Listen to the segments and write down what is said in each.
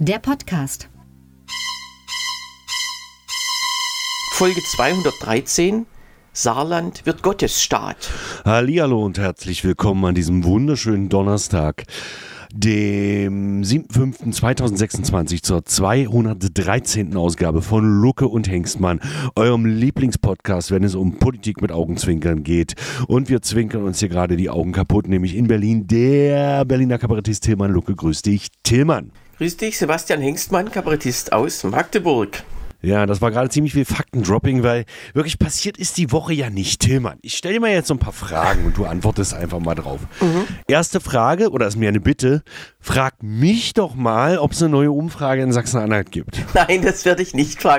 der Podcast. Folge 213. Saarland wird Gottesstaat. Hallihallo und herzlich willkommen an diesem wunderschönen Donnerstag, dem 7.5.2026 zur 213. Ausgabe von Lucke und Hengstmann, eurem Lieblingspodcast, wenn es um Politik mit Augenzwinkern geht. Und wir zwinkern uns hier gerade die Augen kaputt, nämlich in Berlin der Berliner Kabarettist Tillmann Lucke. Grüß dich, Tillmann. Grüß dich, Sebastian Hengstmann, Kabarettist aus Magdeburg. Ja, das war gerade ziemlich viel Faktendropping, weil wirklich passiert ist die Woche ja nicht, Tillmann. Ich stelle dir mal jetzt so ein paar Fragen und du antwortest einfach mal drauf. Erste Frage, oder ist mir eine Bitte, frag mich doch mal, ob es eine neue Umfrage in Sachsen-Anhalt gibt. Nein, das werde ich nicht fragen.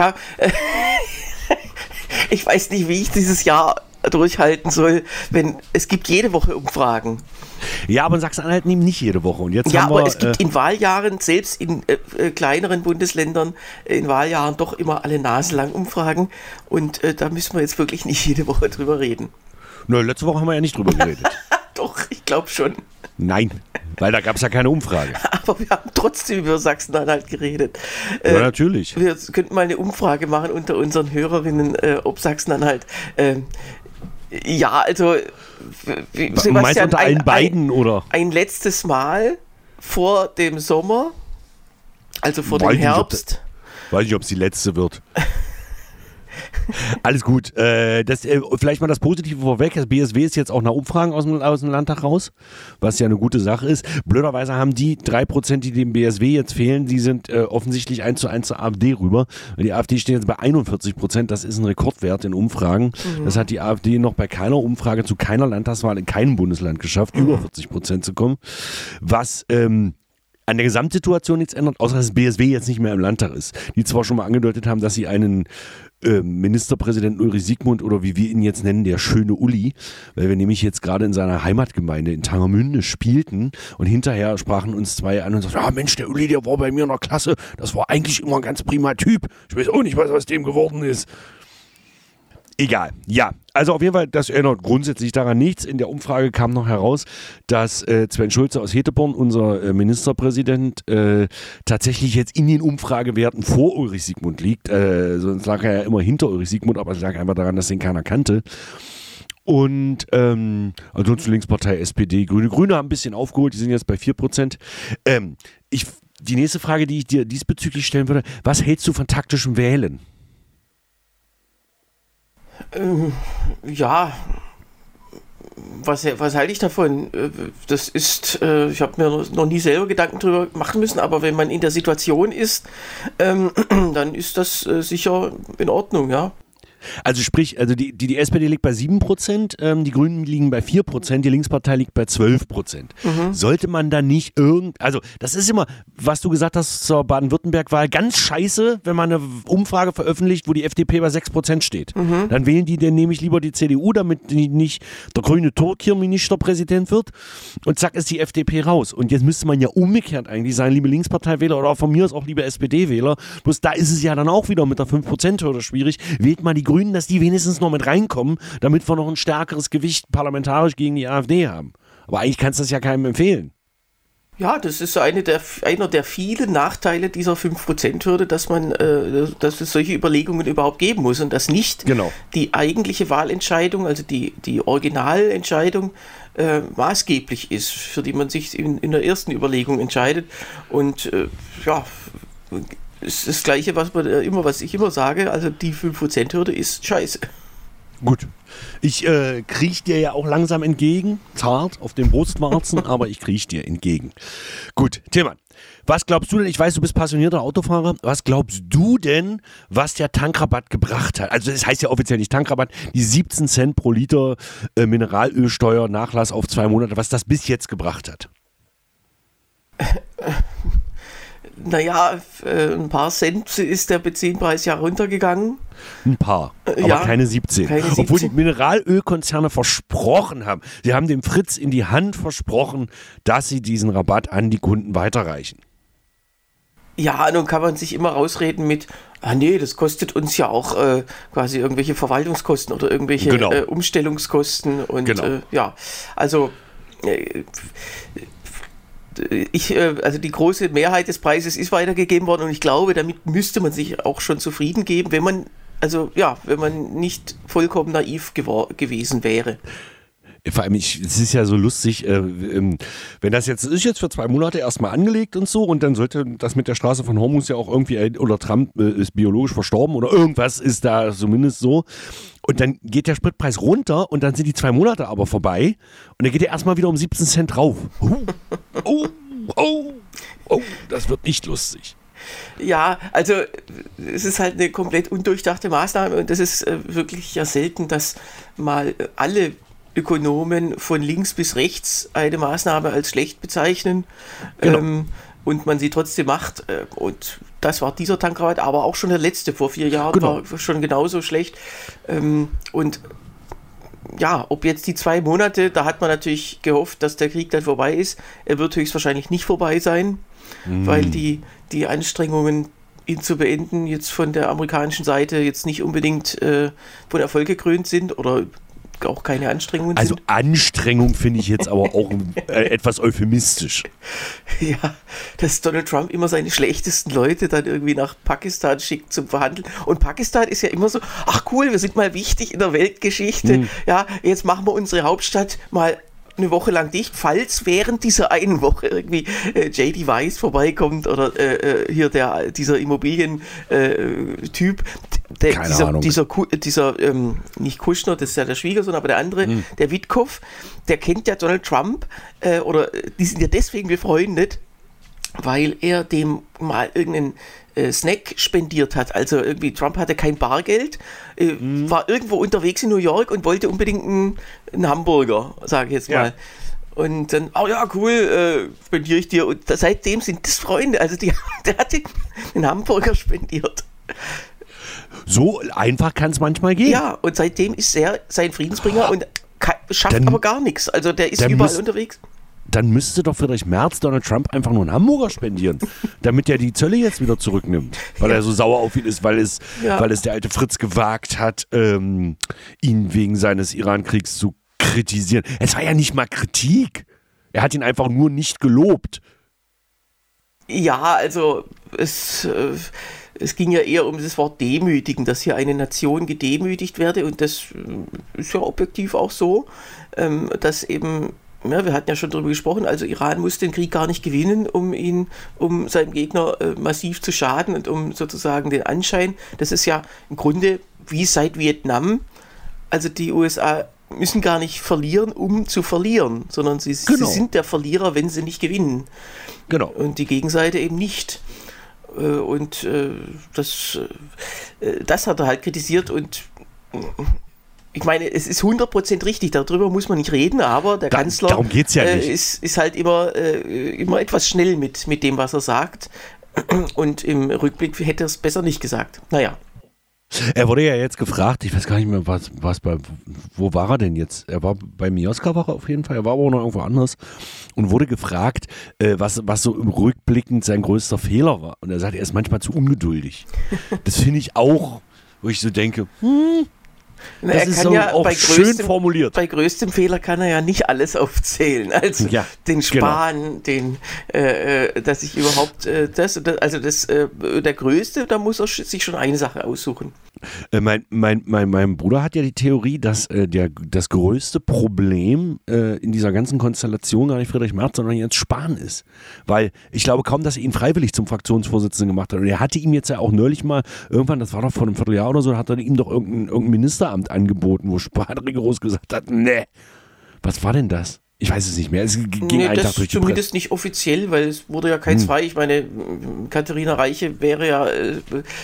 Ich weiß nicht, wie ich dieses Jahr durchhalten soll, wenn es gibt jede Woche Umfragen. Ja, aber in Sachsen-Anhalt nehmen nicht jede Woche. Und jetzt ja, haben wir, aber es gibt in Wahljahren, selbst in kleineren Bundesländern, in Wahljahren doch immer alle Nase lang Umfragen. Und da müssen wir jetzt wirklich nicht jede Woche drüber reden. Na, letzte Woche haben wir ja nicht drüber geredet. Doch, ich glaube schon. Nein, weil da gab es ja keine Umfrage. Aber wir haben trotzdem über Sachsen-Anhalt geredet. Ja, natürlich. Wir könnten mal eine Umfrage machen unter unseren Hörerinnen, ob Sachsen-Anhalt... ja, also... Sebastian, meinst unter allen beiden, oder? Ein letztes Mal vor dem Sommer, also vor dem Herbst. Weiß nicht, ob es die letzte wird. Alles gut. Vielleicht mal das Positive vorweg. Das BSW ist jetzt auch nach Umfragen aus dem Landtag raus, was ja eine gute Sache ist. Blöderweise haben die 3%, die dem BSW jetzt fehlen, die sind offensichtlich 1:1 zur AfD rüber. Die AfD steht jetzt bei 41%. Das ist ein Rekordwert in Umfragen. Das hat die AfD noch bei keiner Umfrage zu keiner Landtagswahl in keinem Bundesland geschafft, über 40% zu kommen. Was an der Gesamtsituation nichts ändert, außer dass das BSW jetzt nicht mehr im Landtag ist. Die zwar schon mal angedeutet haben, dass sie einen Ministerpräsidenten Ulrich Siegmund oder wie wir ihn jetzt nennen, der schöne Uli, weil wir nämlich jetzt gerade in seiner Heimatgemeinde in Tangermünde spielten und hinterher sprachen uns zwei an und sagten, ah Mensch, der Uli, der war bei mir in der Klasse, das war eigentlich immer ein ganz prima Typ. Ich weiß auch nicht, was aus dem geworden ist. Egal, ja. Also auf jeden Fall, das ändert grundsätzlich daran nichts. In der Umfrage kam noch heraus, dass Sven Schulze aus Heteborn, unser Ministerpräsident, tatsächlich jetzt in den Umfragewerten vor Ulrich Siegmund liegt. Sonst lag er ja immer hinter Ulrich Siegmund, aber es lag einfach daran, dass den keiner kannte. Und ansonsten Linkspartei, SPD, Grüne haben ein bisschen aufgeholt, die sind jetzt bei 4%. Die nächste Frage, die ich dir diesbezüglich stellen würde, was hältst du von taktischem Wählen? Ja, was halte ich davon? Das ist, ich habe mir noch nie selber Gedanken drüber machen müssen, aber wenn man in der Situation ist, dann ist das sicher in Ordnung, ja. Also sprich, die SPD liegt bei 7%, die Grünen liegen bei 4%, die Linkspartei liegt bei 12%. Sollte man da nicht also das ist immer, was du gesagt hast zur Baden-Württemberg-Wahl, ganz scheiße, wenn man eine Umfrage veröffentlicht, wo die FDP bei 6% steht. Dann wählen die dann nämlich lieber die CDU, damit nicht der grüne Turk hier Ministerpräsident wird und zack ist die FDP raus. Und jetzt müsste man ja umgekehrt eigentlich sagen, liebe Linkspartei-Wähler oder von mir aus auch liebe SPD-Wähler, bloß da ist es ja dann auch wieder mit der 5%-Hürde schwierig, wählt man die Grünen, dass die wenigstens noch mit reinkommen, damit wir noch ein stärkeres Gewicht parlamentarisch gegen die AfD haben. Aber eigentlich kannst du das ja keinem empfehlen. Ja, das ist einer der vielen Nachteile dieser 5%-Hürde, dass es solche Überlegungen überhaupt geben muss und dass nicht die eigentliche Wahlentscheidung, also die Originalentscheidung maßgeblich ist, für die man sich in der ersten Überlegung entscheidet. Und ist das Gleiche, was ich immer sage, also die 5%-Hürde ist scheiße. Gut. Ich kriech dir ja auch langsam entgegen, zart auf den Brustwarzen, aber ich kriech dir entgegen. Gut, Tillmann, was glaubst du denn, ich weiß, du bist passionierter Autofahrer, was glaubst du denn, was der Tankrabatt gebracht hat? Also das heißt ja offiziell nicht Tankrabatt, die 17 Cent pro Liter Mineralölsteuer, Nachlass auf 2 Monate, was das bis jetzt gebracht hat? Naja, ein paar Cent ist der Benzinpreis ja runtergegangen. Ein paar, aber keine 17. Obwohl die Mineralölkonzerne versprochen haben, sie haben dem Fritz in die Hand versprochen, dass sie diesen Rabatt an die Kunden weiterreichen. Ja, nun kann man sich immer rausreden mit, nee, das kostet uns ja auch quasi irgendwelche Verwaltungskosten oder irgendwelche Umstellungskosten. Und also also die große Mehrheit des Preises ist weitergegeben worden und ich glaube, damit müsste man sich auch schon zufrieden geben, wenn man nicht vollkommen naiv gewesen wäre. Vor allem, es ist ja so lustig, wenn das jetzt ist jetzt für 2 Monate erstmal angelegt und so und dann sollte das mit der Straße von Hormuz ja auch irgendwie, oder Trump ist biologisch verstorben oder irgendwas ist da zumindest so und dann geht der Spritpreis runter und dann sind die 2 Monate aber vorbei und dann geht er erstmal wieder um 17 Cent drauf. Das wird nicht lustig. Ja, also es ist halt eine komplett undurchdachte Maßnahme und das ist wirklich ja selten, dass mal alle Ökonomen von links bis rechts eine Maßnahme als schlecht bezeichnen, genau. Und man sie trotzdem macht. Und das war dieser Tankrabatt, aber auch schon der letzte vor 4 Jahren war schon genauso schlecht. Und ja, ob jetzt die 2 Monate, da hat man natürlich gehofft, dass der Krieg dann vorbei ist. Er wird höchstwahrscheinlich nicht vorbei sein, weil die Anstrengungen, ihn zu beenden, jetzt von der amerikanischen Seite jetzt nicht unbedingt von Erfolg gekrönt sind oder auch keine Anstrengungen sind. Also Anstrengung finde ich jetzt aber auch etwas euphemistisch. Ja, dass Donald Trump immer seine schlechtesten Leute dann irgendwie nach Pakistan schickt zum Verhandeln. Und Pakistan ist ja immer so, ach cool, wir sind mal wichtig in der Weltgeschichte. Ja, jetzt machen wir unsere Hauptstadt mal eine Woche lang dicht, falls während dieser einen Woche irgendwie J.D. Vance vorbeikommt oder dieser Immobilien-Typ, dieser nicht Kushner, das ist ja der Schwiegersohn, aber der andere, der Witkoff, der kennt ja Donald Trump oder die sind ja deswegen befreundet, weil er dem mal irgendeinen Snack spendiert hat. Also irgendwie Trump hatte kein Bargeld, war irgendwo unterwegs in New York und wollte unbedingt einen Hamburger, sage ich jetzt mal. Und dann, oh ja, cool, spendiere ich dir. Und seitdem sind das Freunde. Also der hat den Hamburger spendiert. So einfach kann es manchmal gehen. Ja, und seitdem ist er sein Friedensbringer und schafft aber gar nichts. Also der ist überall unterwegs. Dann müsste doch Friedrich Merz Donald Trump einfach nur einen Hamburger spendieren, damit er die Zölle jetzt wieder zurücknimmt, weil er so sauer auf ihn ist, weil es der alte Fritz gewagt hat, ihn wegen seines Iran-Kriegs zu kritisieren. Es war ja nicht mal Kritik. Er hat ihn einfach nur nicht gelobt. Ja, also es ging ja eher um das Wort demütigen, dass hier eine Nation gedemütigt werde und das ist ja objektiv auch so, dass eben wir hatten ja schon darüber gesprochen, also Iran muss den Krieg gar nicht gewinnen, um seinem Gegner massiv zu schaden und um sozusagen den Anschein, das ist ja im Grunde wie seit Vietnam, also die USA müssen gar nicht verlieren, um zu verlieren, sondern sie sind der Verlierer, wenn sie nicht gewinnen. Genau. Und die Gegenseite eben nicht. Und das hat er halt kritisiert und ich meine, es ist 100% richtig, darüber muss man nicht reden, aber der Kanzler darum geht's ja nicht. Ist halt immer etwas schnell mit dem, was er sagt. Und im Rückblick hätte er es besser nicht gesagt. Naja. Er wurde ja jetzt gefragt, ich weiß gar nicht mehr, wo war er denn jetzt? Er war bei Mioska war er auf jeden Fall, er war aber auch noch irgendwo anders und wurde gefragt, was so im Rückblickend sein größter Fehler war. Und er sagt, er ist manchmal zu ungeduldig. Das finde ich auch, wo ich so denke, das ist so auch schön formuliert. Bei größtem Fehler kann er ja nicht alles aufzählen. Also den Spahn, dass ich überhaupt der Größte, da muss er sich schon eine Sache aussuchen. Mein Bruder hat ja die Theorie, dass das größte Problem in dieser ganzen Konstellation gar nicht Friedrich Merz, sondern jetzt Spahn ist. Weil ich glaube kaum, dass er ihn freiwillig zum Fraktionsvorsitzenden gemacht hat. Und er hatte ihm jetzt ja auch neulich mal, irgendwann, das war doch vor einem Vierteljahr oder so, hat er ihm doch irgendein Ministeramt angeboten, wo Spahn rigoros gesagt hat, nee, was war denn das? Ich weiß es nicht mehr. Es ging einfach durch die zumindest Presse. Nicht offiziell, weil es wurde ja kein Zwei. Ich meine, Katharina Reiche wäre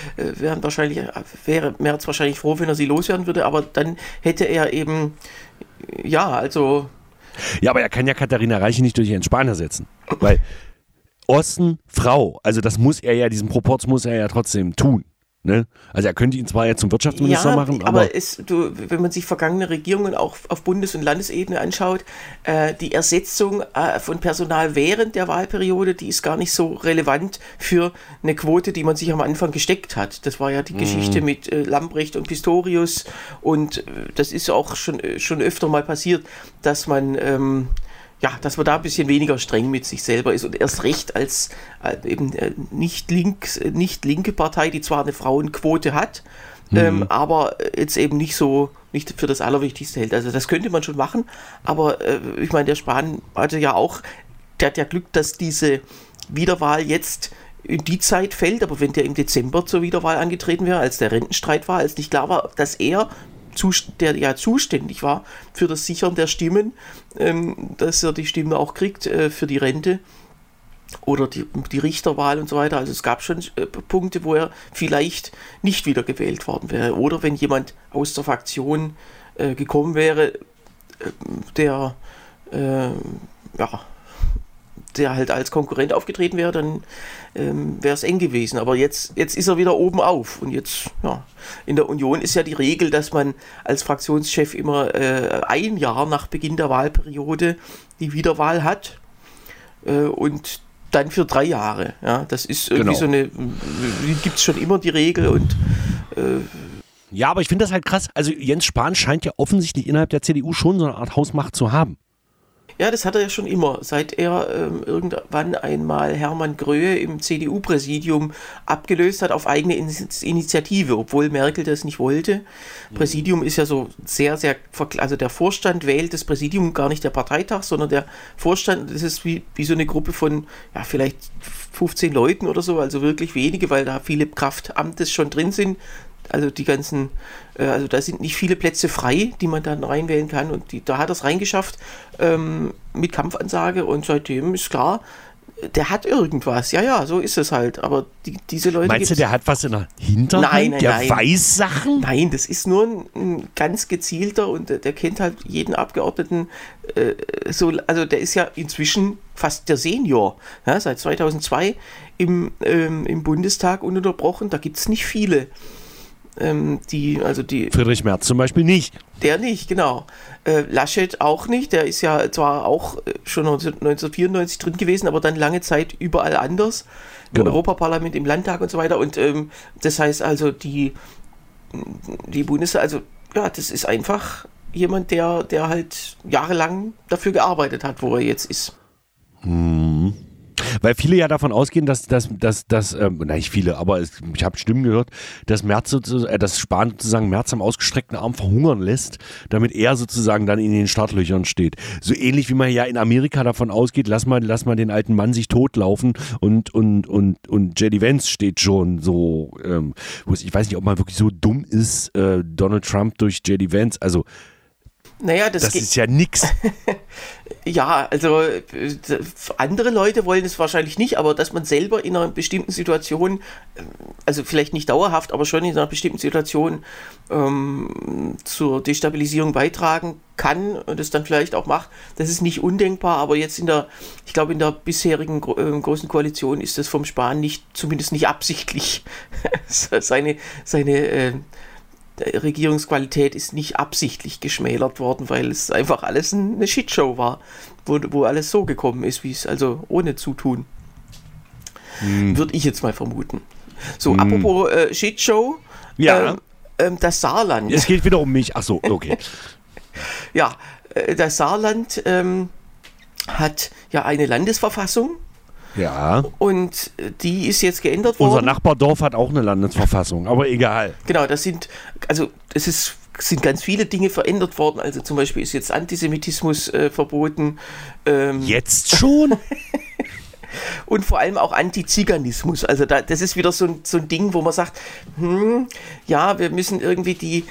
Merz wahrscheinlich froh, wenn er sie loswerden würde, aber dann hätte er eben, Ja, aber er kann ja Katharina Reiche nicht durch Jens Spahn ersetzen, weil Osten, Frau, also diesen Proporz muss er ja trotzdem tun. Ne? Also er könnte ihn zwar jetzt zum Wirtschaftsminister machen, aber wenn man sich vergangene Regierungen auch auf Bundes- und Landesebene anschaut, die Ersetzung von Personal während der Wahlperiode, die ist gar nicht so relevant für eine Quote, die man sich am Anfang gesteckt hat. Das war ja die Geschichte mit Lambrecht und Pistorius und das ist auch schon öfter mal passiert, dass man dass man da ein bisschen weniger streng mit sich selber ist und erst recht als eben nicht linke Partei, die zwar eine Frauenquote hat, aber jetzt eben nicht für das Allerwichtigste hält. Also das könnte man schon machen, aber ich meine, der Spahn hatte ja auch, der hat ja Glück, dass diese Wiederwahl jetzt in die Zeit fällt, aber wenn der im Dezember zur Wiederwahl angetreten wäre, als der Rentenstreit war, als nicht klar war, dass er, der ja zuständig war für das Sichern der Stimmen, dass er die Stimme auch kriegt für die Rente oder die Richterwahl und so weiter. Also es gab schon Punkte, wo er vielleicht nicht wieder gewählt worden wäre. Oder wenn jemand aus der Fraktion gekommen wäre, der halt als Konkurrent aufgetreten wäre, dann wäre es eng gewesen. Aber jetzt ist er wieder oben auf. Und jetzt, in der Union ist ja die Regel, dass man als Fraktionschef immer ein Jahr nach Beginn der Wahlperiode die Wiederwahl hat und dann für 3 Jahre. Ja, das ist irgendwie gibt es schon immer die Regel und ja, aber ich finde das halt krass. Also Jens Spahn scheint ja offensichtlich innerhalb der CDU schon so eine Art Hausmacht zu haben. Ja, das hat er ja schon immer, seit er irgendwann einmal Hermann Gröhe im CDU-Präsidium abgelöst hat auf eigene Initiative, obwohl Merkel das nicht wollte. Präsidium ist ja so sehr, sehr, also der Vorstand wählt das Präsidium, gar nicht der Parteitag, sondern der Vorstand, das ist wie so eine Gruppe von vielleicht 15 Leuten oder so, also wirklich wenige, weil da viele Kraftamtes schon drin sind. Also die ganzen, also da sind nicht viele Plätze frei, die man dann reinwählen kann und da hat er es reingeschafft mit Kampfansage und seitdem ist klar, der hat irgendwas. Ja, so ist es halt. Aber diese Leute. Meinst du, der hat was in der Hinterhand? Nein. Der weiß Sachen? Nein, das ist nur ein ganz gezielter und der kennt halt jeden Abgeordneten also der ist ja inzwischen fast der Senior. Ja, seit 2002 im Bundestag ununterbrochen. Da gibt es nicht viele. Friedrich Merz zum Beispiel nicht. Der nicht, genau. Laschet auch nicht. Der ist ja zwar auch schon 1994 drin gewesen, aber dann lange Zeit überall anders. Im Europaparlament, im Landtag und so weiter. Und das heißt also, die Bundeswehr, also das ist einfach jemand, der halt jahrelang dafür gearbeitet hat, wo er jetzt ist. Weil viele ja davon ausgehen, dass nicht viele, aber ich habe Stimmen gehört, dass dass Spahn sozusagen Merz am ausgestreckten Arm verhungern lässt, damit er sozusagen dann in den Startlöchern steht. So ähnlich wie man ja in Amerika davon ausgeht, lass mal den alten Mann sich totlaufen und J.D. Vance steht schon so, ich weiß nicht, ob man wirklich so dumm ist, Donald Trump durch J.D. Vance, also naja, das ist ja nix. Ja, also andere Leute wollen es wahrscheinlich nicht, aber dass man selber in einer bestimmten Situation, also vielleicht nicht dauerhaft, aber schon in einer bestimmten Situation zur Destabilisierung beitragen kann und es dann vielleicht auch macht, das ist nicht undenkbar, aber jetzt ich glaube in der bisherigen großen Koalition ist das vom Spahn zumindest nicht absichtlich. Seine Regierungsqualität ist nicht absichtlich geschmälert worden, weil es einfach alles eine Shitshow war, wo alles so gekommen ist, wie es also ohne Zutun. Würde ich jetzt mal vermuten. So, apropos Shitshow, das Saarland. Es geht wieder um mich, ach so, okay. Ja, das Saarland hat ja eine Landesverfassung. Ja. Und die ist jetzt geändert worden. Unser Nachbardorf hat auch eine Landesverfassung, aber egal. Genau, sind ganz viele Dinge verändert worden. Also zum Beispiel ist jetzt Antisemitismus verboten. Jetzt schon? Und vor allem auch Antiziganismus. Also das ist wieder so ein Ding, wo man sagt, wir müssen irgendwie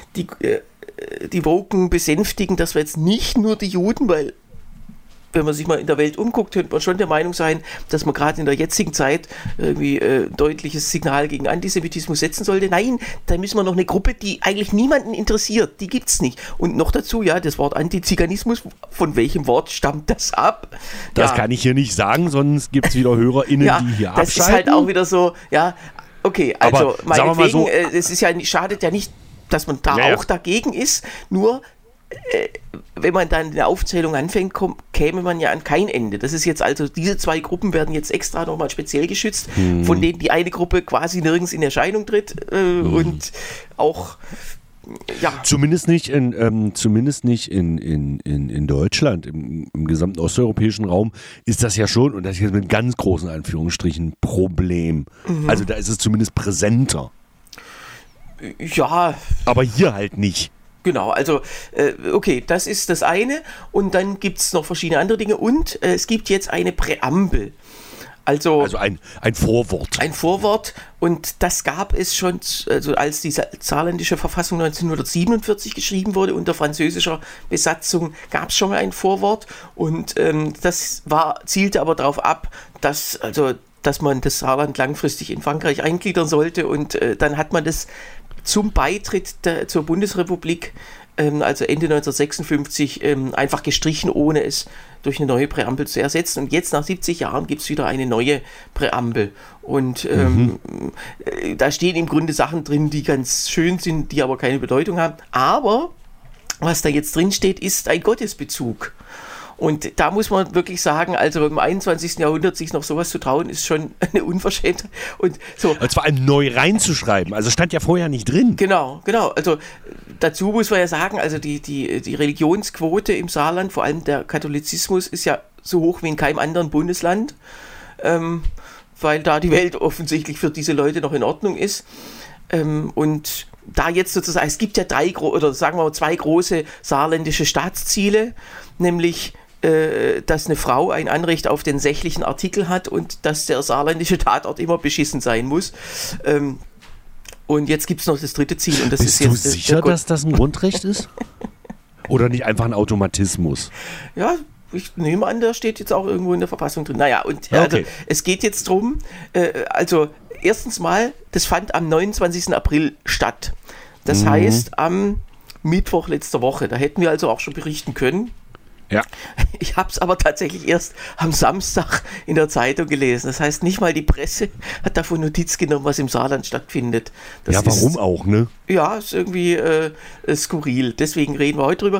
die Woken besänftigen, dass wir jetzt nicht nur die Juden, weil wenn man sich mal in der Welt umguckt, könnte man schon der Meinung sein, dass man gerade in der jetzigen Zeit irgendwie deutliches Signal gegen Antisemitismus setzen sollte. Nein, da müssen wir noch eine Gruppe, die eigentlich niemanden interessiert, die gibt's nicht. Und noch dazu, das Wort Antiziganismus, von welchem Wort stammt das ab? Das kann ich hier nicht sagen, sonst gibt es wieder HörerInnen, die hier abschalten. Das ist halt auch wieder so, okay, also aber, meinetwegen, so, es ist schadet ja nicht, dass man da auch dagegen ist, nur wenn man dann eine Aufzählung anfängt, käme man ja an kein Ende. Das ist jetzt also, diese 2 Gruppen werden jetzt extra nochmal speziell geschützt, von denen die eine Gruppe quasi nirgends in Erscheinung tritt und auch Ja. Zumindest nicht in Deutschland. Im gesamten osteuropäischen Raum ist das ja schon, und das ist jetzt mit ganz großen Anführungsstrichen, Problem. Also da ist es zumindest präsenter. Ja. Aber hier halt nicht. Genau, also okay, das ist das eine. Und dann gibt es noch verschiedene andere Dinge. Und es gibt jetzt eine Präambel. Also ein Vorwort. Ein Vorwort, und das gab es schon, also als die saarländische Verfassung 1947 geschrieben wurde unter französischer Besatzung, gab es schon mal ein Vorwort, und das zielte aber darauf ab, dass man das Saarland langfristig in Frankreich eingliedern sollte, und dann hat man das zum Beitritt zur Bundesrepublik, also Ende 1956, einfach gestrichen, ohne es durch eine neue Präambel zu ersetzen. Und jetzt nach 70 Jahren gibt es wieder eine neue Präambel. Und da stehen im Grunde Sachen drin, die ganz schön sind, die aber keine Bedeutung haben. Aber was da jetzt drin steht, ist ein Gottesbezug. Und da muss man wirklich sagen, also im 21. Jahrhundert sich noch sowas zu trauen, ist schon eine Unverschämtheit. Und vor allem neu reinzuschreiben, also stand ja vorher nicht drin. Genau. Also dazu muss man ja sagen, also die Religionsquote im Saarland, vor allem der Katholizismus, ist ja so hoch wie in keinem anderen Bundesland, weil da die Welt offensichtlich für diese Leute noch in Ordnung ist. Und da jetzt sozusagen, es gibt ja zwei große saarländische Staatsziele, nämlich dass eine Frau ein Anrecht auf den sächlichen Artikel hat und dass der saarländische Tatort immer beschissen sein muss. Und jetzt gibt es noch das dritte Ziel. Und das Bist ist du sicher, dass das ein Grundrecht ist? Oder nicht einfach ein Automatismus? Ja, ich nehme an, da steht jetzt auch irgendwo in der Verfassung drin. Naja, und also, es geht jetzt drum, erstens mal, das fand am 29. April statt. Das heißt, am Mittwoch letzter Woche. Da hätten wir also auch schon berichten können. Ja. Ich habe es aber tatsächlich erst am Samstag in der Zeitung gelesen. Das heißt, nicht mal die Presse hat davon Notiz genommen, was im Saarland stattfindet. Warum auch, ne? Ja, ist irgendwie skurril. Deswegen reden wir heute drüber.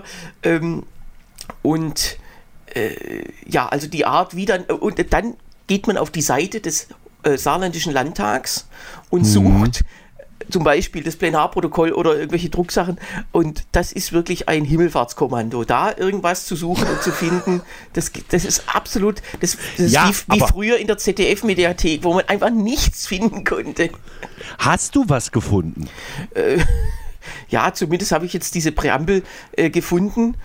Also die Art, wie dann... Und dann geht man auf die Seite des saarländischen Landtags und sucht zum Beispiel das Plenarprotokoll oder irgendwelche Drucksachen, und das ist wirklich ein Himmelfahrtskommando. Da irgendwas zu suchen und zu finden, das ist absolut, das ist wie früher in der ZDF-Mediathek, wo man einfach nichts finden konnte. Hast du was gefunden? Ja, zumindest habe ich jetzt diese Präambel gefunden,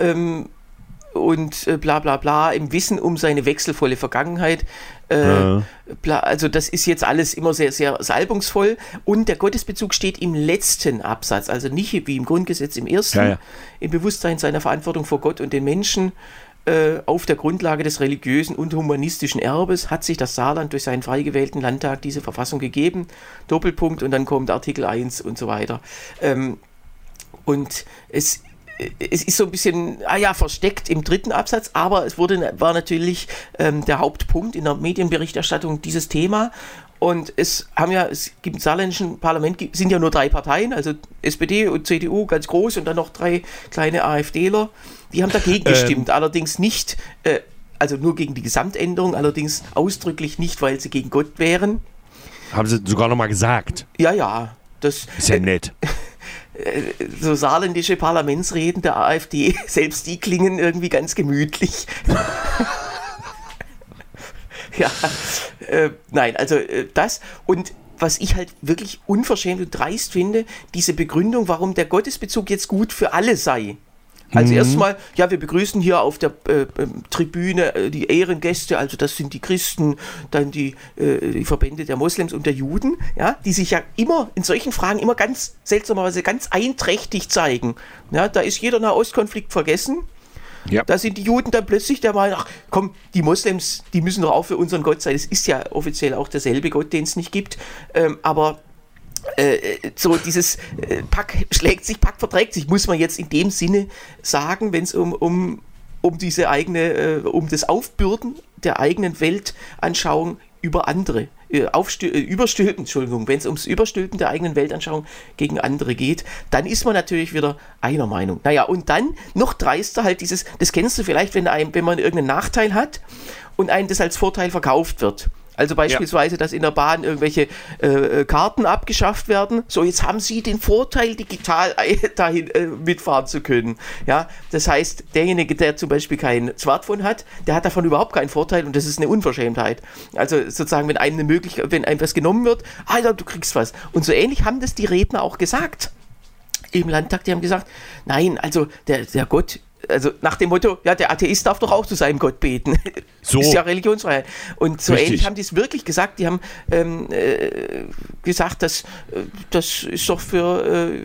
und bla bla bla, im Wissen um seine wechselvolle Vergangenheit. Also das ist jetzt alles immer sehr, sehr salbungsvoll, und der Gottesbezug steht im letzten Absatz, also nicht wie im Grundgesetz im ersten, im Bewusstsein seiner Verantwortung vor Gott und den Menschen. Auf der Grundlage des religiösen und humanistischen Erbes hat sich das Saarland durch seinen frei gewählten Landtag diese Verfassung gegeben, Doppelpunkt, und dann kommt Artikel 1 und so weiter. Und es ist so ein bisschen, versteckt im dritten Absatz, aber es war natürlich der Hauptpunkt in der Medienberichterstattung dieses Thema. Und es gibt im saarländischen Parlament sind ja nur 3 Parteien, also SPD und CDU ganz groß und dann noch 3 kleine AfDler. Die haben dagegen gestimmt, allerdings nicht, also nur gegen die Gesamtänderung, allerdings ausdrücklich nicht, weil sie gegen Gott wären. Haben sie sogar nochmal gesagt? Ja. Das ist ja nett. So saarländische Parlamentsreden der AfD, selbst die klingen irgendwie ganz gemütlich. Nein, also das. Und was ich halt wirklich unverschämt und dreist finde, diese Begründung, warum der Gottesbezug jetzt gut für alle sei. Also erstmal, wir begrüßen hier auf der Tribüne die Ehrengäste, also das sind die Christen, dann die Verbände der Moslems und der Juden, die sich ja immer in solchen Fragen immer ganz seltsamerweise ganz einträchtig zeigen. Ja, da ist jeder Nahostkonflikt vergessen. Ja. Da sind die Juden dann plötzlich der Meinung, ach komm, die Moslems, die müssen doch auch für unseren Gott sein. Es ist ja offiziell auch derselbe Gott, den es nicht gibt, aber so dieses Pack schlägt sich, Pack verträgt sich, muss man jetzt in dem Sinne sagen, wenn es um diese um das Aufbürden der eigenen Weltanschauung über andere, Überstülpen, Entschuldigung, wenn es ums Überstülpen der eigenen Weltanschauung gegen andere geht, dann ist man natürlich wieder einer Meinung. Naja, und dann noch dreister halt das kennst du vielleicht, wenn man irgendeinen Nachteil hat und einem das als Vorteil verkauft wird. Also beispielsweise, dass in der Bahn irgendwelche Karten abgeschafft werden. So, jetzt haben Sie den Vorteil, digital dahin mitfahren zu können. Ja, das heißt, derjenige, der zum Beispiel kein Smartphone hat, der hat davon überhaupt keinen Vorteil und das ist eine Unverschämtheit. Also sozusagen, wenn einem wenn einem was genommen wird, ja, du kriegst was. Und so ähnlich haben das die Redner auch gesagt im Landtag. Die haben gesagt, nein, also der Gott, also nach dem Motto, ja, der Atheist darf doch auch zu seinem Gott beten. So. Ist ja Religionsfreiheit. Und so richtig. Ähnlich haben die es wirklich gesagt. Die haben gesagt, dass das ist doch für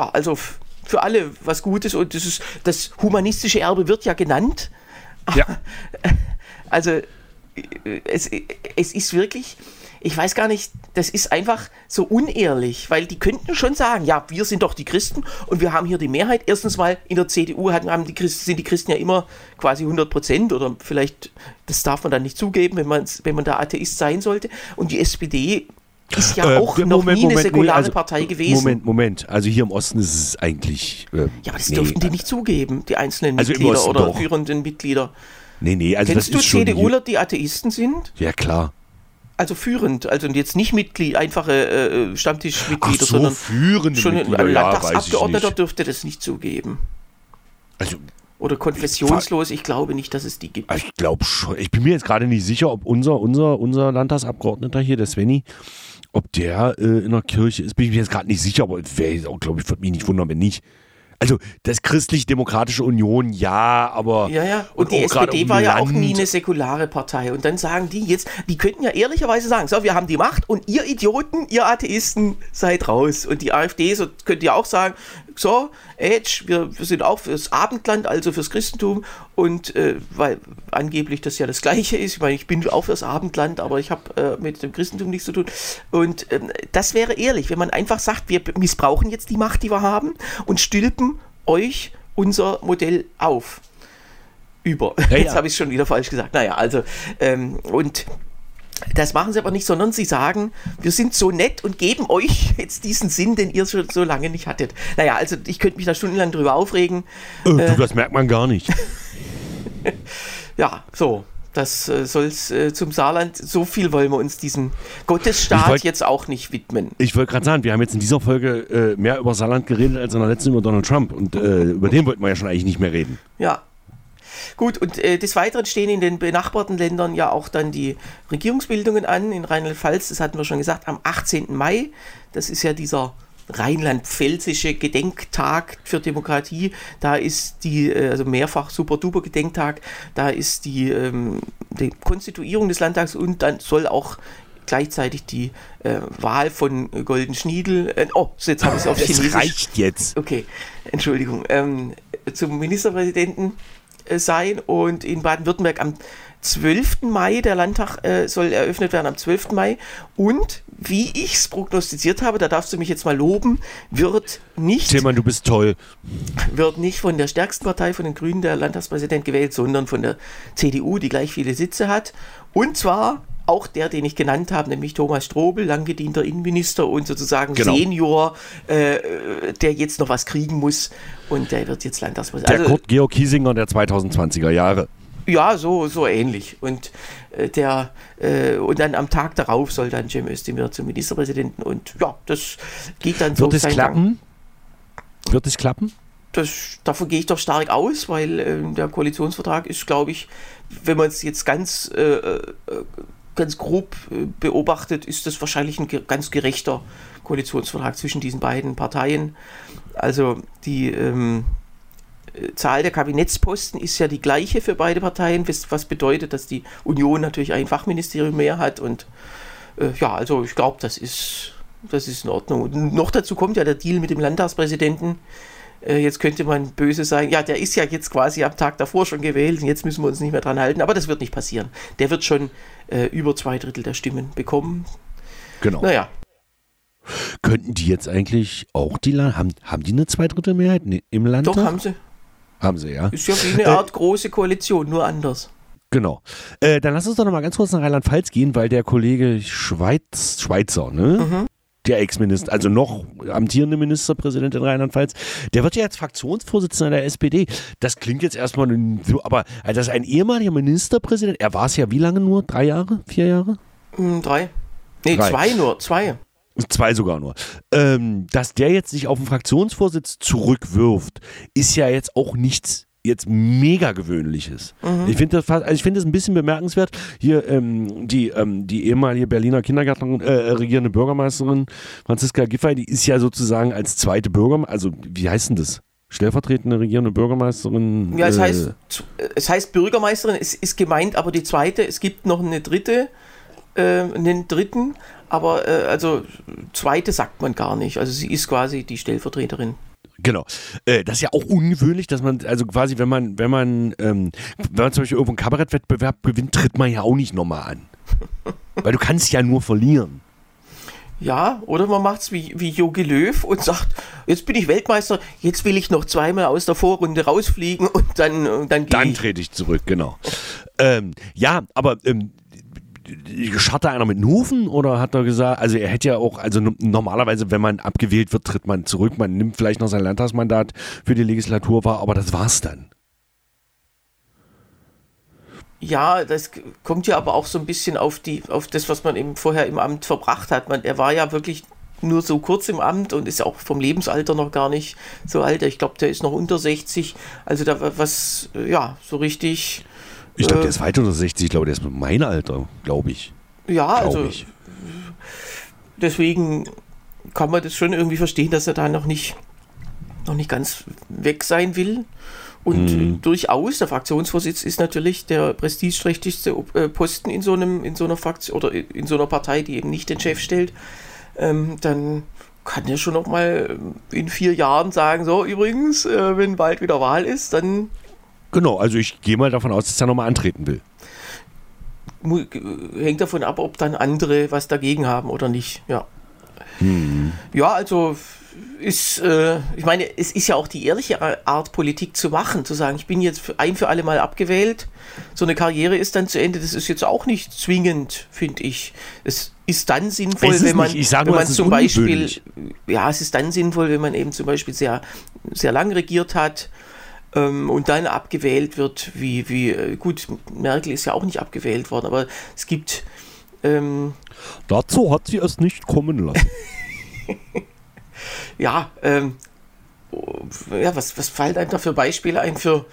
alle was Gutes und das humanistische Erbe wird ja genannt. Ja. Also es ist wirklich, ich weiß gar nicht, das ist einfach so unehrlich, weil die könnten schon sagen, ja, wir sind doch die Christen und wir haben hier die Mehrheit. Erstens mal, in der CDU sind die Christen ja immer quasi 100% oder vielleicht, das darf man dann nicht zugeben, wenn man da Atheist sein sollte. Und die SPD ist ja auch noch nie eine säkulare Partei gewesen. Moment. Also hier im Osten ist es eigentlich... ja, aber das dürften die nicht zugeben, die einzelnen Mitglieder oder doch. Führenden Mitglieder. Nee, also kennst das ist du CDUler, die Atheisten sind? Ja, klar. Also führend, also jetzt nicht Mitglied, einfache Stammtischmitglieder, sondern führende schon Mitglieder, ein Landtagsabgeordneter dürfte das nicht zugeben. Also, oder konfessionslos, ich glaube nicht, dass es die gibt. Ich glaube schon. Ich bin mir jetzt gerade nicht sicher, ob unser Landtagsabgeordneter hier, der Svenny, ob der in der Kirche ist. Bin ich mir jetzt gerade nicht sicher, aber glaube ich, würde mich nicht wundern, wenn nicht. Also, das Christlich-Demokratische Union, ja, aber... Ja, und die SPD war ja auch nie eine säkulare Partei. Und dann sagen die jetzt, die könnten ja ehrlicherweise sagen, so, wir haben die Macht und ihr Idioten, ihr Atheisten, seid raus. Und die AfD, so könnt ihr auch sagen, so, wir sind auch fürs Abendland, also fürs Christentum. Und weil angeblich das ja das Gleiche ist, ich meine, ich bin auch fürs Abendland, aber ich habe mit dem Christentum nichts zu tun. Und das wäre ehrlich, wenn man einfach sagt, wir missbrauchen jetzt die Macht, die wir haben und stülpen euch unser Modell auf. Jetzt habe ich es schon wieder falsch gesagt. Naja, also, und das machen sie aber nicht, sondern sie sagen, wir sind so nett und geben euch jetzt diesen Sinn, den ihr schon so lange nicht hattet. Naja, also ich könnte mich da stundenlang drüber aufregen. Das merkt man gar nicht. Ja, so. Das soll es zum Saarland, so viel wollen wir uns diesem Gottesstaat jetzt auch nicht widmen. Ich wollte gerade sagen, wir haben jetzt in dieser Folge mehr über Saarland geredet als in der letzten über Donald Trump und über den wollten wir ja schon eigentlich nicht mehr reden. Ja. Gut, und des Weiteren stehen in den benachbarten Ländern ja auch dann die Regierungsbildungen an. In Rheinland-Pfalz, das hatten wir schon gesagt, am 18. Mai, das ist ja dieser rheinland-pfälzische Gedenktag für Demokratie, da ist also mehrfach Super-Duper-Gedenktag, da ist die Konstituierung des Landtags und dann soll auch gleichzeitig die Wahl von Golden Schniedel, jetzt habe ich es auf Chinesisch. Das reicht jetzt. Okay, Entschuldigung, zum Ministerpräsidenten sein und in Baden-Württemberg am 12. Mai, der Landtag soll eröffnet werden am 12. Mai und wie ich es prognostiziert habe, da darfst du mich jetzt mal loben, wird nicht Tillmann, du bist toll. Wird nicht von der stärksten Partei, von den Grünen, der Landtagspräsident gewählt, sondern von der CDU, die gleich viele Sitze hat und zwar auch der, den ich genannt habe, nämlich Thomas Strobel, langgedienter Innenminister und sozusagen Senior, der jetzt noch was kriegen muss und der wird jetzt Landtagspräsident. Der Kurt Georg Kiesinger der 2020er Jahre. Ja, so ähnlich. Und und dann am Tag darauf soll dann Cem Özdemir zum Ministerpräsidenten und ja, das geht dann so. Wird es klappen? Wird es klappen? Davon gehe ich doch stark aus, weil der Koalitionsvertrag ist, glaube ich, wenn man es jetzt ganz grob beobachtet, ist das wahrscheinlich ein ganz gerechter Koalitionsvertrag zwischen diesen beiden Parteien. Also die Zahl der Kabinettsposten ist ja die gleiche für beide Parteien, was bedeutet, dass die Union natürlich ein Fachministerium mehr hat und also ich glaube, das ist in Ordnung. Und noch dazu kommt ja der Deal mit dem Landtagspräsidenten. Jetzt könnte man böse sagen, ja, der ist ja jetzt quasi am Tag davor schon gewählt und jetzt müssen wir uns nicht mehr dran halten, aber das wird nicht passieren. Der wird schon über 2/3 der Stimmen bekommen. Genau. Naja. Könnten die jetzt eigentlich auch haben die eine 2/3 Mehrheit im Landtag? Doch, haben sie. Haben sie, ja. Ist ja wie eine Art große Koalition, nur anders. Genau. Dann lass uns doch noch mal ganz kurz nach Rheinland-Pfalz gehen, weil der Kollege Schweizer, ne? Mhm. Der Ex-Minister, also noch amtierende Ministerpräsident in Rheinland-Pfalz, der wird ja jetzt Fraktionsvorsitzender der SPD. Das klingt jetzt erstmal so, aber das ist ein ehemaliger Ministerpräsident, er war es ja wie lange nur? 3 Jahre? 4 Jahre? 3. Nee, 2 nur. 2. 2 sogar nur. Dass der jetzt sich auf den Fraktionsvorsitz zurückwirft, ist ja jetzt auch nichts jetzt mega Gewöhnliches. Ich finde das ein bisschen bemerkenswert. Hier die ehemalige Berliner Kindergärtnerin, regierende Bürgermeisterin Franziska Giffey, die ist ja sozusagen als zweite Bürgermeisterin, also wie heißt denn das? Stellvertretende regierende Bürgermeisterin. Ja, es heißt Bürgermeisterin, es ist gemeint, aber die zweite, es gibt noch einen dritten, aber also zweite sagt man gar nicht. Also sie ist quasi die Stellvertreterin. Genau. Das ist ja auch ungewöhnlich, dass man, also quasi, wenn man zum Beispiel irgendwo einen Kabarettwettbewerb gewinnt, tritt man ja auch nicht nochmal an. Weil du kannst ja nur verlieren. Ja, oder man macht es wie Jogi Löw und sagt, jetzt bin ich Weltmeister, jetzt will ich noch 2-mal aus der Vorrunde rausfliegen und dann gehe ich. Dann trete ich zurück, genau. Ja, aber scharrt da einer mit den Hufen oder hat er gesagt, also er hätte ja auch, also normalerweise, wenn man abgewählt wird, tritt man zurück, man nimmt vielleicht noch sein Landtagsmandat für die Legislatur wahr, aber das war's dann. Ja, das kommt ja aber auch so ein bisschen auf das, was man eben vorher im Amt verbracht hat. Er war ja wirklich nur so kurz im Amt und ist ja auch vom Lebensalter noch gar nicht so alt. Ich glaube, der ist noch unter 60, also da was, ja, so richtig. Ich glaube, der ist weit unter 60, ich glaube, der ist mit meinem Alter, glaube ich. Ja, deswegen kann man das schon irgendwie verstehen, dass er da noch nicht ganz weg sein will. Und durchaus, der Fraktionsvorsitz ist natürlich der prestigeträchtigste Posten in so einer Fraktion oder in so einer Partei, die eben nicht den Chef stellt. Dann kann er schon noch mal in 4 Jahren sagen, so übrigens, wenn bald wieder Wahl ist, dann... Genau, also ich gehe mal davon aus, dass er nochmal antreten will. Hängt davon ab, ob dann andere was dagegen haben oder nicht, ja. Ja, also ich meine, es ist ja auch die ehrliche Art, Politik zu machen, zu sagen, ich bin jetzt ein für alle Mal abgewählt, so eine Karriere ist dann zu Ende, das ist jetzt auch nicht zwingend, finde ich. Es ist dann sinnvoll, wenn man zum Beispiel, ja, es ist dann sinnvoll, wenn man eben zum Beispiel sehr, sehr lang regiert hat, und dann abgewählt wird, wie gut, Merkel ist ja auch nicht abgewählt worden, aber es gibt... Dazu hat sie es nicht kommen lassen. Ja, was fällt einem da für Beispiele ein für...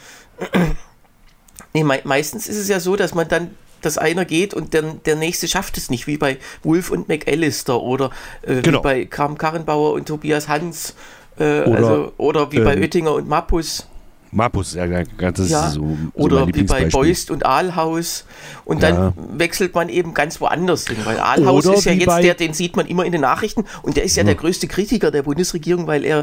meistens ist es ja so, dass man dann, dass einer geht und der Nächste schafft es nicht, wie bei Wulff und McAllister oder wie bei Kram-Karrenbauer und Tobias Hans oder wie bei Oettinger und Mappus. Mappus, ja, das ist so oder wie bei Beust und Aalhaus. Und dann wechselt man eben ganz woanders hin, weil Aalhaus ist ja jetzt den sieht man immer in den Nachrichten und der ist ja der größte Kritiker der Bundesregierung, weil er,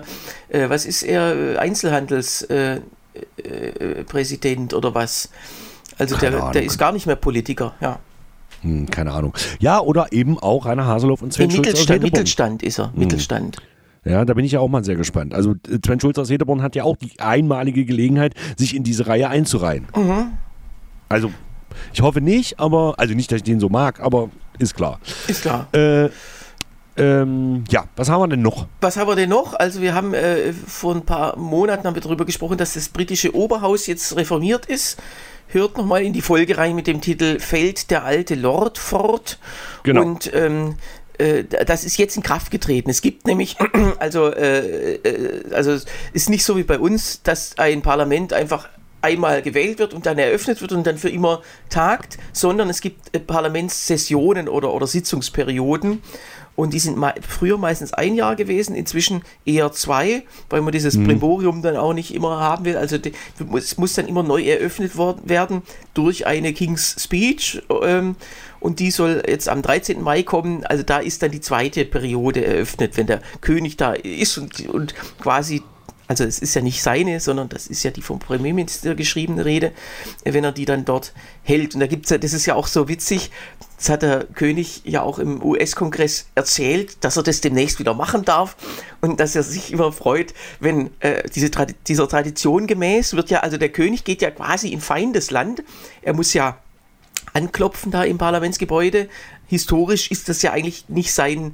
Einzelhandelspräsident oder was? Also der ist gar nicht mehr Politiker, ja. Keine Ahnung. Ja, oder eben auch Rainer Haseloff und Sven Schulz. Mittelstand ist er, Mittelstand. Ja, da bin ich ja auch mal sehr gespannt. Also Sven Schulz aus Hedeborn hat ja auch die einmalige Gelegenheit, sich in diese Reihe einzureihen. Also ich hoffe nicht, aber, also nicht, dass ich den so mag, aber ist klar. Ist klar. Ja, was haben wir denn noch? Also wir haben vor ein paar Monaten darüber gesprochen, dass das britische Oberhaus jetzt reformiert ist. Hört nochmal in die Folge rein mit dem Titel Fällt der alte Lord fort. Genau. Und das ist jetzt in Kraft getreten. Es gibt nämlich, also es ist nicht so wie bei uns, dass ein Parlament einfach einmal gewählt wird und dann eröffnet wird und dann für immer tagt, sondern es gibt Parlamentssessionen oder Sitzungsperioden und die sind früher meistens 1 Jahr gewesen, inzwischen eher 2, weil man dieses Brimborium dann auch nicht immer haben will. Also es muss dann immer neu eröffnet werden durch eine King's Speech und die soll jetzt am 13. Mai kommen. Also da ist dann die 2. Periode eröffnet, wenn der König da ist und quasi, also es ist ja nicht seine, sondern das ist ja die vom Premierminister geschriebene Rede, wenn er die dann dort hält. Und da gibt's ja, das ist ja auch so witzig, das hat der König ja auch im US-Kongress erzählt, dass er das demnächst wieder machen darf und dass er sich immer freut, wenn dieser Tradition gemäß wird ja, also der König geht ja quasi in Feindesland, er muss ja anklopfen da im Parlamentsgebäude. Historisch ist das ja eigentlich nicht sein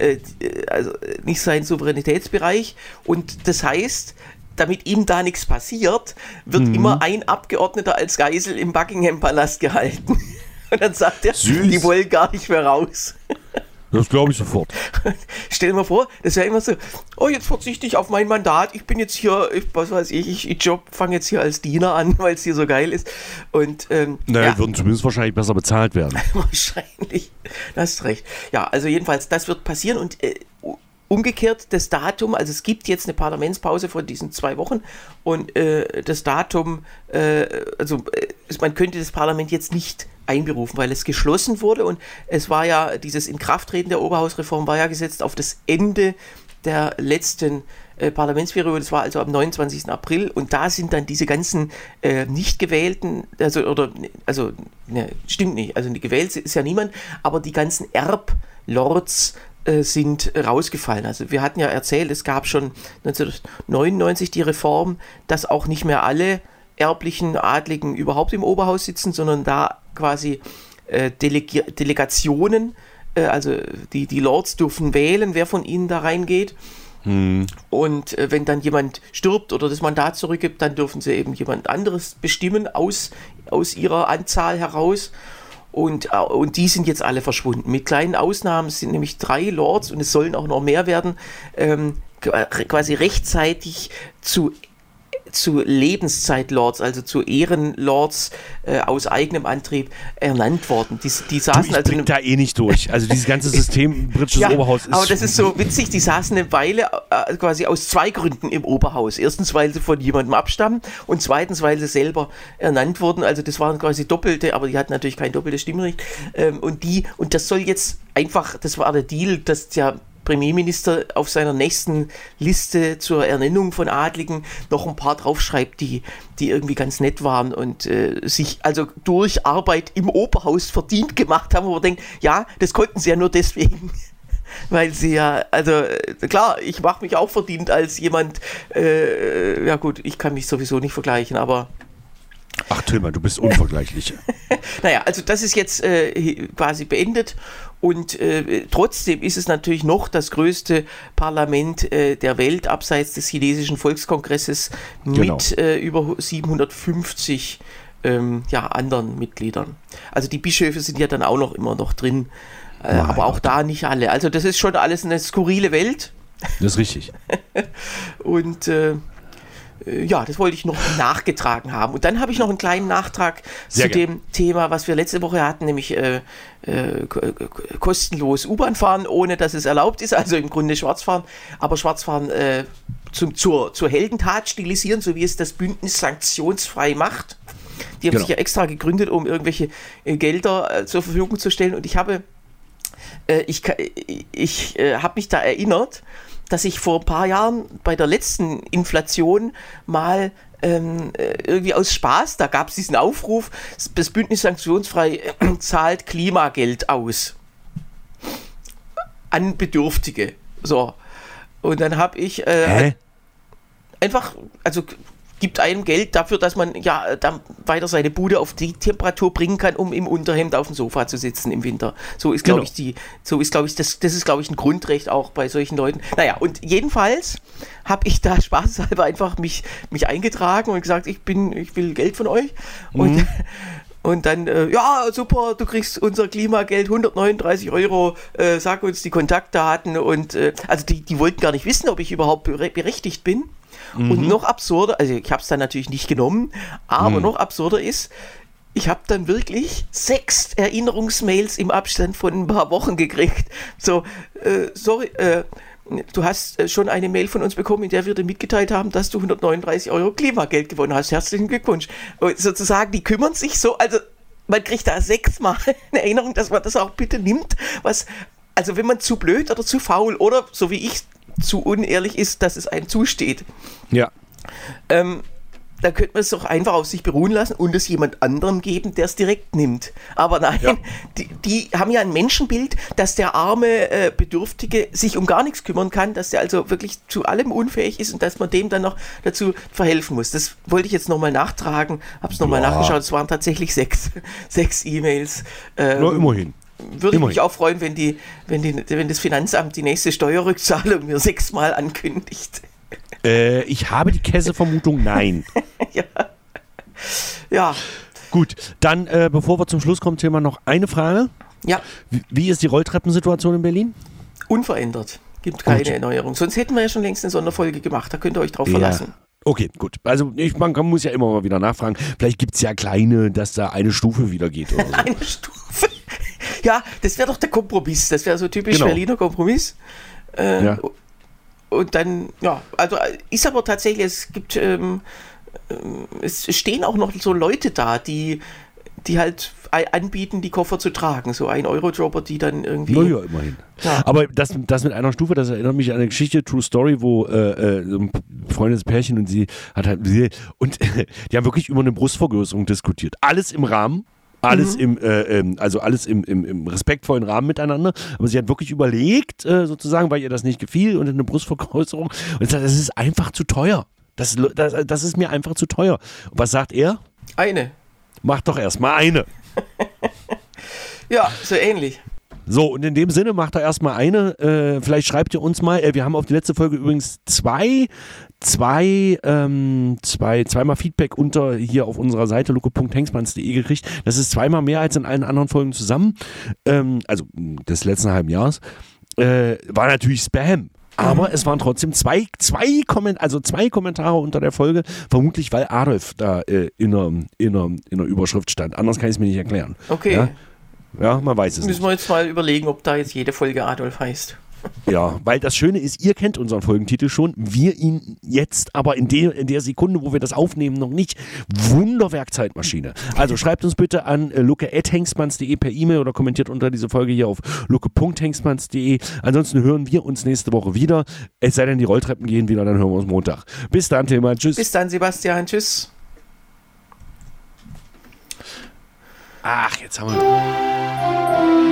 Souveränitätsbereich und das heißt, damit ihm da nichts passiert, wird immer ein Abgeordneter als Geisel im Buckingham-Palast gehalten. Und dann sagt er, Süß. Die wollen gar nicht mehr raus. Das glaube ich sofort. Stell dir mal vor, das wäre immer so, jetzt verzichte ich auf mein Mandat, ich bin jetzt hier, ich fange jetzt hier als Diener an, weil es hier so geil ist. Und würden zumindest wahrscheinlich besser bezahlt werden. Wahrscheinlich, du hast recht. Ja, also jedenfalls, das wird passieren und umgekehrt das Datum, also es gibt jetzt eine Parlamentspause von diesen 2 Wochen und das Datum, man könnte das Parlament jetzt nicht einberufen, weil es geschlossen wurde und es war ja, dieses Inkrafttreten der Oberhausreform war ja gesetzt auf das Ende der letzten Parlamentsperiode, das war also am 29. April und da sind dann diese ganzen nicht gewählten, stimmt nicht, also gewählt ist ja niemand, aber die ganzen Erblords sind rausgefallen. Also wir hatten ja erzählt, es gab schon 1999 die Reform, dass auch nicht mehr alle erblichen Adligen überhaupt im Oberhaus sitzen, sondern da quasi Delegationen, also die Lords dürfen wählen, wer von ihnen da reingeht. Und wenn dann jemand stirbt oder das Mandat zurückgibt, dann dürfen sie eben jemand anderes bestimmen aus ihrer Anzahl heraus. Und die sind jetzt alle verschwunden. Mit kleinen Ausnahmen, es sind nämlich 3 Lords und es sollen auch noch mehr werden, quasi rechtzeitig zu Lebenszeit-Lords, also zu Ehrenlords aus eigenem Antrieb ernannt worden. Die saßen ich blick da nicht durch. Also dieses ganze System britisches Oberhaus ist... Aber das ist so witzig, die saßen eine Weile quasi aus 2 Gründen im Oberhaus. Erstens, weil sie von jemandem abstammen und zweitens, weil sie selber ernannt wurden. Also das waren quasi Doppelte, aber die hatten natürlich kein doppeltes Stimmrecht. Und das soll jetzt einfach, das war der Deal, dass der Premierminister auf seiner nächsten Liste zur Ernennung von Adligen noch ein paar draufschreibt, die irgendwie ganz nett waren und sich also durch Arbeit im Oberhaus verdient gemacht haben, wo man denkt, ja, das konnten sie ja nur deswegen, weil sie ja, also klar, ich mache mich auch verdient als jemand, ja gut, ich kann mich sowieso nicht vergleichen, aber... Ach Tillmann, du bist unvergleichlich. Naja, also das ist jetzt quasi beendet und trotzdem ist es natürlich noch das größte Parlament der Welt, abseits des chinesischen Volkskongresses mit über 750 anderen Mitgliedern. Also die Bischöfe sind ja dann auch noch immer noch drin, aber auch da nicht alle. Also das ist schon alles eine skurrile Welt. Das ist richtig. Und das wollte ich noch nachgetragen haben. Und dann habe ich noch einen kleinen Nachtrag zu dem Thema, was wir letzte Woche hatten, nämlich kostenlos U-Bahn fahren, ohne dass es erlaubt ist, also im Grunde Schwarzfahren, aber Schwarzfahren zur Heldentat stilisieren, so wie es das Bündnis sanktionsfrei macht. Die haben sich ja extra gegründet, um irgendwelche Gelder zur Verfügung zu stellen. Und ich habe mich da erinnert, dass ich vor ein paar Jahren bei der letzten Inflation mal irgendwie aus Spaß, da gab es diesen Aufruf, das Bündnis sanktionsfrei zahlt Klimageld aus an Bedürftige. So. Und dann habe ich einfach, also gibt einem Geld dafür, dass man ja dann weiter seine Bude auf die Temperatur bringen kann, um im Unterhemd auf dem Sofa zu sitzen im Winter. So ist, glaube ich, das ist, glaube ich, ein Grundrecht auch bei solchen Leuten. Naja, und jedenfalls habe ich da spaßeshalber einfach mich eingetragen und gesagt, ich will Geld von euch. Und dann, ja, super, du kriegst unser Klimageld, 139 €, sag uns die Kontaktdaten. Und also die wollten gar nicht wissen, ob ich überhaupt berechtigt bin. Und noch absurder, also ich habe es dann natürlich nicht genommen, aber noch absurder ist, ich habe dann wirklich 6 Erinnerungsmails im Abstand von ein paar Wochen gekriegt. So, sorry, du hast schon eine Mail von uns bekommen, in der wir dir mitgeteilt haben, dass du 139 € Klimageld gewonnen hast. Herzlichen Glückwunsch. Und sozusagen, die kümmern sich so, also man kriegt da 6-mal eine Erinnerung, dass man das auch bitte nimmt, also wenn man zu blöd oder zu faul oder, so wie ich, zu unehrlich ist, dass es einem zusteht. Ja. Da könnte man es doch einfach auf sich beruhen lassen und es jemand anderem geben, der es direkt nimmt. Aber nein, die haben ja ein Menschenbild, dass der arme Bedürftige sich um gar nichts kümmern kann, dass der also wirklich zu allem unfähig ist und dass man dem dann noch dazu verhelfen muss. Das wollte ich jetzt nochmal nachtragen, habe es nochmal nachgeschaut, es waren tatsächlich 6 E-Mails. Immerhin. Würde ich mich auch freuen, wenn das Finanzamt die nächste Steuerrückzahlung mir 6-mal ankündigt. Ich habe die Käsevermutung, nein. Ja. Gut, dann bevor wir zum Schluss kommen, Thema noch eine Frage. Ja. Wie ist die Rolltreppensituation in Berlin? Unverändert. Gibt keine Erneuerung. Sonst hätten wir ja schon längst eine Sonderfolge gemacht. Da könnt ihr euch drauf verlassen. Okay, gut. Also man muss ja immer mal wieder nachfragen. Vielleicht gibt es ja kleine, dass da eine Stufe wieder geht oder so. Eine Stufe? Ja, das wäre doch der Kompromiss. Das wäre so typisch Berliner Kompromiss. Und dann, also ist aber tatsächlich, es stehen auch noch so Leute da, die halt anbieten, die Koffer zu tragen. So 1-Euro-Dropper, die dann irgendwie... Naja, immerhin. Ja. Aber das mit einer Stufe, das erinnert mich an eine Geschichte, True Story, wo so ein befreundetes Pärchen und sie hat halt... Und die haben wirklich über eine Brustvergrößerung diskutiert. Alles im Rahmen. Alles im respektvollen Rahmen miteinander. Aber sie hat wirklich überlegt, sozusagen, weil ihr das nicht gefiel und eine Brustvergrößerung. Und sagt, das ist einfach zu teuer. Das ist mir einfach zu teuer. Und was sagt er? Eine. Mach doch erstmal eine. Ja, so ähnlich. So, und in dem Sinne macht er erstmal eine. Vielleicht schreibt ihr uns mal, wir haben auf die letzte Folge übrigens zweimal Feedback hier auf unserer Seite luke.hengstmanns.de gekriegt. Das ist zweimal mehr als in allen anderen Folgen zusammen. Also des letzten halben Jahres. War natürlich Spam. Aber es waren trotzdem zwei Kommentare unter der Folge, vermutlich weil Adolf da in einer Überschrift stand. Anders kann ich es mir nicht erklären. Okay. Ja, man weiß es nicht. Müssen wir jetzt mal überlegen, ob da jetzt jede Folge Adolf heißt. Ja, weil das Schöne ist, ihr kennt unseren Folgentitel schon, wir ihn jetzt aber in der Sekunde, wo wir das aufnehmen, noch nicht. Wunderwerk Zeitmaschine. Also schreibt uns bitte an luke@hengstmanns.de per E-Mail oder kommentiert unter diese Folge hier auf luke.hengstmanns.de. Ansonsten hören wir uns nächste Woche wieder. Es sei denn, die Rolltreppen gehen wieder, dann hören wir uns Montag. Bis dann, Tillmann. Tschüss. Bis dann, Sebastian. Tschüss. Ach, jetzt haben wir...